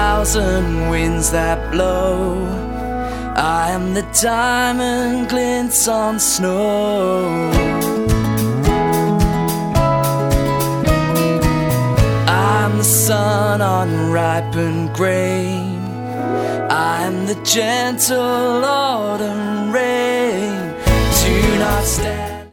thousand winds that blow. I am the diamond glints on snow. I'm the sun on ripened grain. I am the gentle autumn rain. Do not stand.